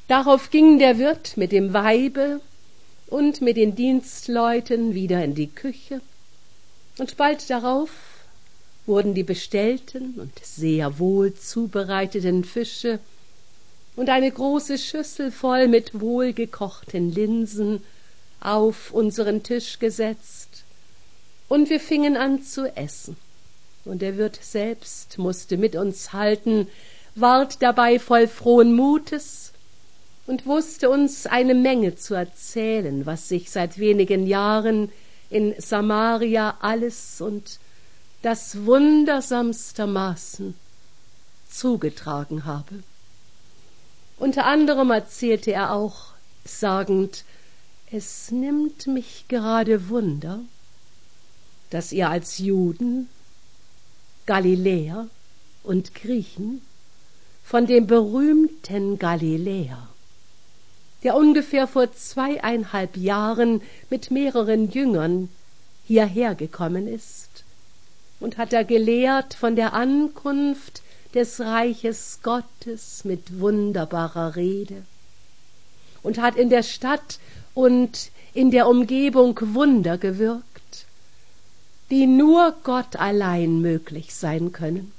Darauf ging der Wirt mit dem Weibe und mit den Dienstleuten wieder in die Küche, und bald darauf wurden die bestellten und sehr wohl zubereiteten Fische und eine große Schüssel voll mit wohlgekochten Linsen auf unseren Tisch gesetzt, und wir fingen an zu essen, und der Wirt selbst mußte mit uns halten, ward dabei voll frohen Mutes und wusste uns eine Menge zu erzählen, was sich seit wenigen Jahren in Samaria alles und das wundersamstermaßen zugetragen habe. Unter anderem erzählte er auch, sagend, es nimmt mich gerade Wunder, dass ihr als Juden, Galiläer und Griechen von dem berühmten Galiläer, der ungefähr vor 2,5 Jahren mit mehreren Jüngern hierher gekommen ist, und hat er gelehrt von der Ankunft des Reiches Gottes mit wunderbarer Rede, und hat in der Stadt und in der Umgebung Wunder gewirkt, die nur Gott allein möglich sein können.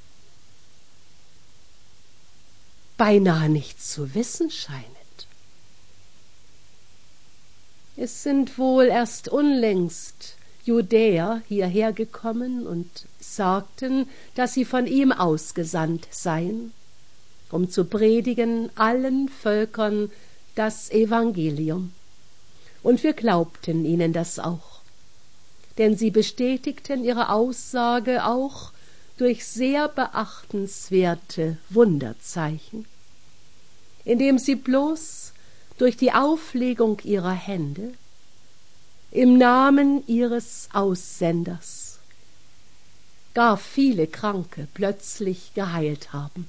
Beinahe nicht zu wissen scheinet. Es sind wohl erst unlängst Judäer hierher gekommen und sagten, dass sie von ihm ausgesandt seien, um zu predigen allen Völkern das Evangelium. Und wir glaubten ihnen das auch, denn sie bestätigten ihre Aussage auch durch sehr beachtenswerte Wunderzeichen, indem sie bloß durch die Auflegung ihrer Hände im Namen ihres Aussenders gar viele Kranke plötzlich geheilt haben.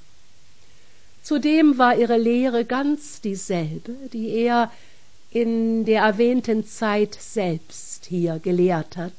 Zudem war ihre Lehre ganz dieselbe, die er in der erwähnten Zeit selbst hier gelehrt hat.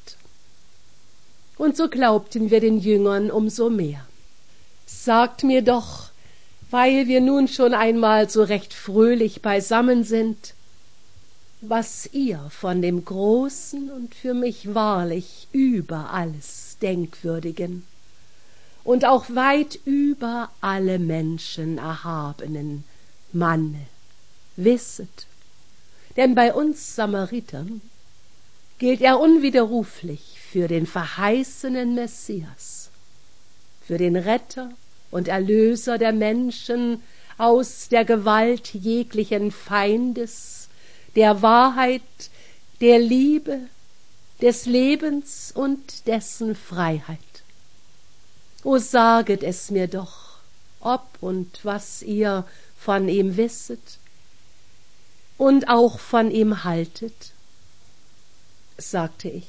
Und so glaubten wir den Jüngern umso mehr. Sagt mir doch, weil wir nun schon einmal so recht fröhlich beisammen sind, was ihr von dem großen und für mich wahrlich über alles denkwürdigen und auch weit über alle Menschen erhabenen Manne wisset. Denn bei uns Samaritern gilt er unwiderruflich für den verheißenen Messias, für den Retter und Erlöser der Menschen aus der Gewalt jeglichen Feindes, der Wahrheit, der Liebe, des Lebens und dessen Freiheit. O saget es mir doch, ob und was ihr von ihm wisset und auch von ihm haltet. Sagte ich,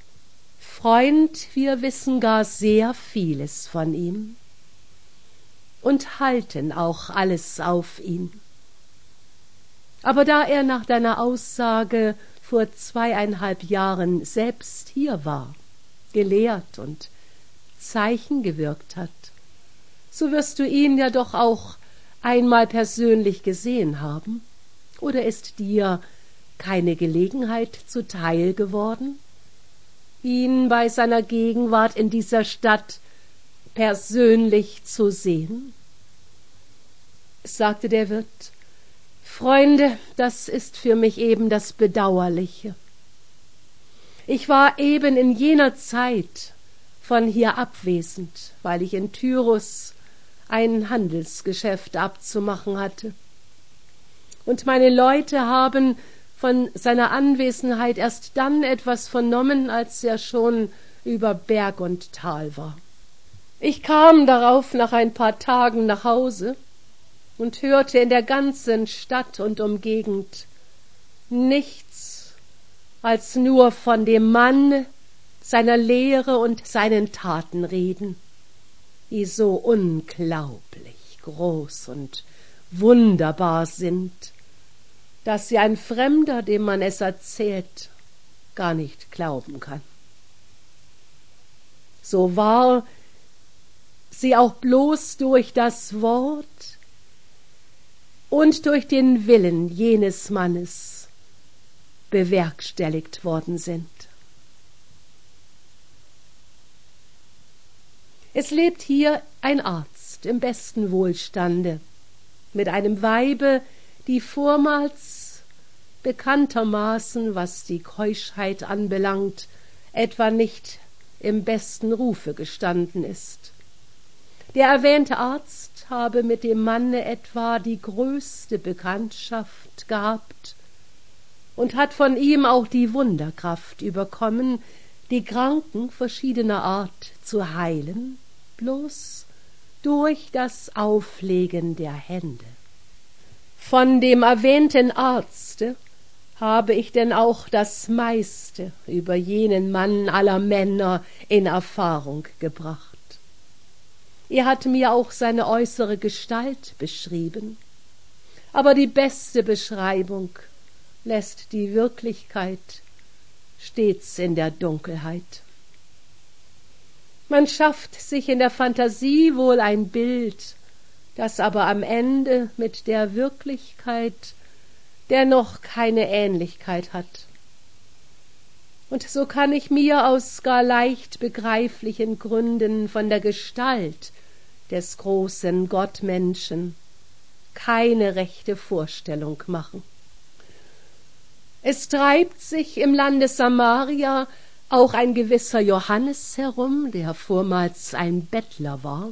Freund, wir wissen gar sehr vieles von ihm und halten auch alles auf ihn. Aber da er nach deiner Aussage vor 2,5 Jahren selbst hier war, gelehrt und Zeichen gewirkt hat, so wirst du ihn ja doch auch einmal persönlich gesehen haben, oder ist dir keine Gelegenheit zuteil geworden, ihn bei seiner Gegenwart in dieser Stadt persönlich zu sehen? Sagte der Wirt, Freunde, das ist für mich eben das Bedauerliche. Ich war eben in jener Zeit von hier abwesend, weil ich in Tyrus ein Handelsgeschäft abzumachen hatte. Und meine Leute haben von seiner Anwesenheit erst dann etwas vernommen, als er schon über Berg und Tal war. Ich kam darauf nach ein paar Tagen nach Hause und hörte in der ganzen Stadt und Umgegend nichts als nur von dem Mann, seiner Lehre und seinen Taten reden, die so unglaublich groß und wunderbar sind, dass sie ein Fremder, dem man es erzählt, gar nicht glauben kann. So wahr sie auch bloß durch das Wort, und durch den Willen jenes Mannes bewerkstelligt worden sind. Es lebt hier ein Arzt im besten Wohlstande, mit einem Weibe, die vormals bekanntermaßen, was die Keuschheit anbelangt, etwa nicht im besten Rufe gestanden ist. Der erwähnte Arzt habe mit dem Manne etwa die größte Bekanntschaft gehabt und hat von ihm auch die Wunderkraft überkommen, die Kranken verschiedener Art zu heilen, bloß durch das Auflegen der Hände. Von dem erwähnten Arzte habe ich denn auch das meiste über jenen Mann aller Männer in Erfahrung gebracht. Er hat mir auch seine äußere Gestalt beschrieben, aber die beste Beschreibung lässt die Wirklichkeit stets in der Dunkelheit. Man schafft sich in der Fantasie wohl ein Bild, das aber am Ende mit der Wirklichkeit dennoch keine Ähnlichkeit hat. Und so kann ich mir aus gar leicht begreiflichen Gründen von der Gestalt des großen Gottmenschen keine rechte Vorstellung machen. Es treibt sich im Lande Samaria auch ein gewisser Johannes herum, der vormals ein Bettler war,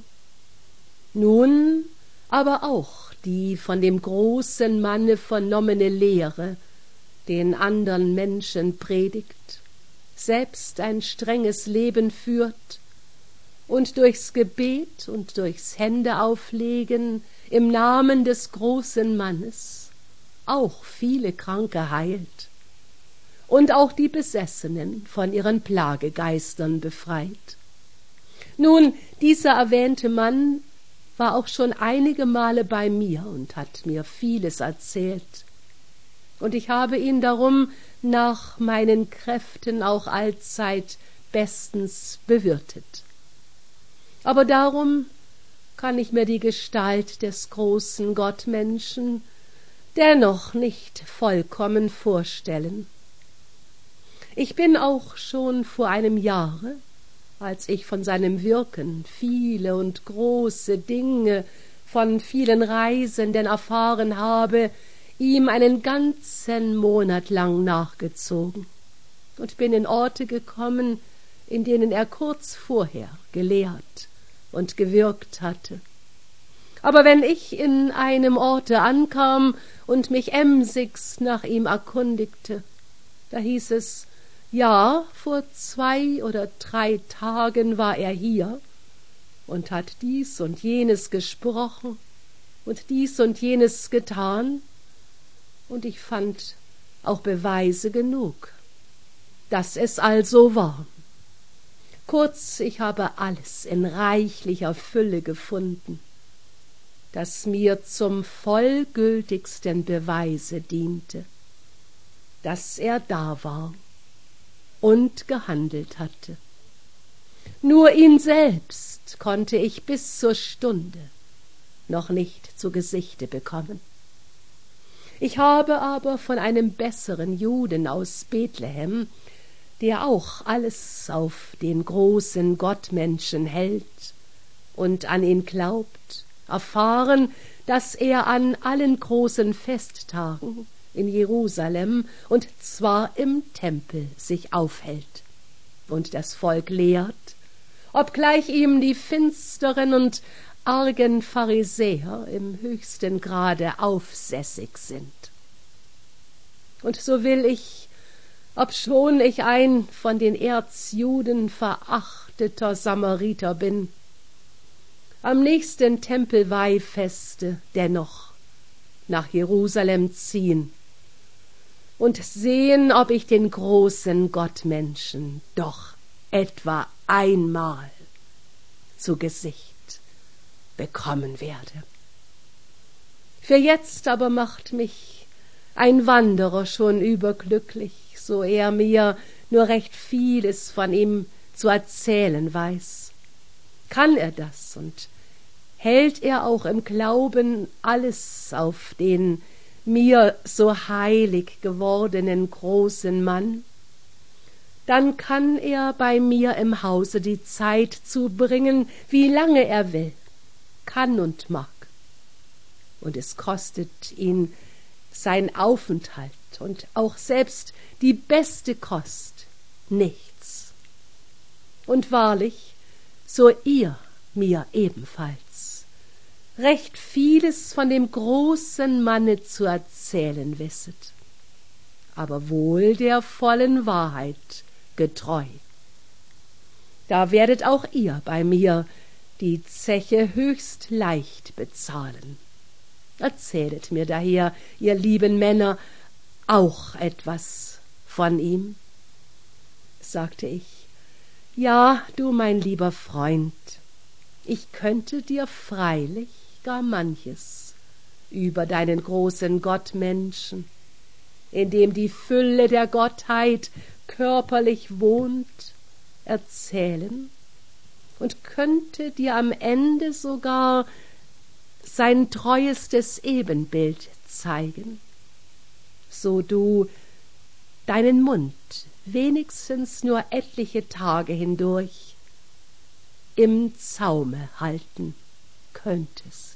nun aber auch die von dem großen Manne vernommene Lehre den andern Menschen predigt, selbst ein strenges Leben führt und durchs Gebet und durchs Händeauflegen im Namen des großen Mannes auch viele Kranke heilt und auch die Besessenen von ihren Plagegeistern befreit. Nun, dieser erwähnte Mann war auch schon einige Male bei mir und hat mir vieles erzählt, und ich habe ihn darum nach meinen Kräften auch allzeit bestens bewirtet. Aber darum kann ich mir die Gestalt des großen Gottmenschen dennoch nicht vollkommen vorstellen. Ich bin auch schon vor einem Jahre, als ich von seinem Wirken viele und große Dinge von vielen Reisenden erfahren habe, ihm einen ganzen Monat lang nachgezogen und bin in Orte gekommen, in denen er kurz vorher gelehrt und gewirkt hatte. Aber wenn ich in einem Orte ankam und mich emsigst nach ihm erkundigte, da hieß es, ja, vor 2 oder 3 Tagen war er hier und hat dies und jenes gesprochen und dies und jenes getan, und ich fand auch Beweise genug, dass es also war. Kurz, ich habe alles in reichlicher Fülle gefunden, das mir zum vollgültigsten Beweise diente, dass er da war und gehandelt hatte. Nur ihn selbst konnte ich bis zur Stunde noch nicht zu Gesichte bekommen. Ich habe aber von einem besseren Juden aus Bethlehem, der auch alles auf den großen Gottmenschen hält und an ihn glaubt, erfahren, dass er an allen großen Festtagen in Jerusalem, und zwar im Tempel, sich aufhält und das Volk lehrt, obgleich ihm die finsteren und argen Pharisäer im höchsten Grade aufsässig sind. Und so will ich, obschon ich ein von den Erzjuden verachteter Samariter bin, am nächsten Tempelweihfeste dennoch nach Jerusalem ziehen und sehen, ob ich den großen Gottmenschen doch etwa einmal zu Gesicht bekommen werde. Für jetzt aber macht mich ein Wanderer schon überglücklich, so er mir nur recht vieles von ihm zu erzählen weiß. Kann er das und hält er auch im Glauben alles auf den mir so heilig gewordenen großen Mann, dann kann er bei mir im Hause die Zeit zubringen, wie lange er will, kann und mag. Und es kostet ihn sein Aufenthalt und auch selbst die beste Kost nichts. Und wahrlich, so ihr mir ebenfalls recht vieles von dem großen Manne zu erzählen wisset, aber wohl der vollen Wahrheit getreu. Da werdet auch ihr bei mir die Zeche höchst leicht bezahlen. Erzählet mir daher, ihr lieben Männer, auch etwas von ihm. Sagte ich, ja, du mein lieber Freund, ich könnte dir freilich gar manches über deinen großen Gottmenschen, in dem die Fülle der Gottheit körperlich wohnt, erzählen und könnte dir am Ende sogar sein treuestes Ebenbild zeigen, so du deinen Mund wenigstens nur etliche Tage hindurch im Zaume halten könntest.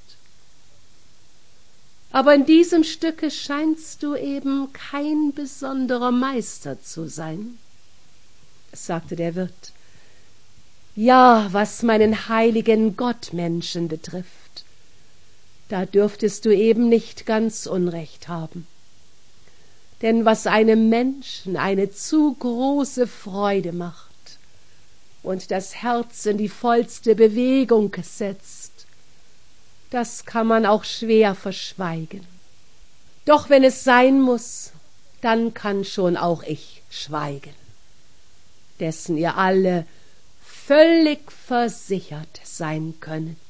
Aber in diesem Stücke scheinst du eben kein besonderer Meister zu sein, sagte der Wirt. Ja, was meinen heiligen Gottmenschen betrifft, da dürftest du eben nicht ganz Unrecht haben. Denn was einem Menschen eine zu große Freude macht und das Herz in die vollste Bewegung setzt, das kann man auch schwer verschweigen. Doch wenn es sein muß, dann kann schon auch ich schweigen, dessen ihr alle völlig versichert sein könnet.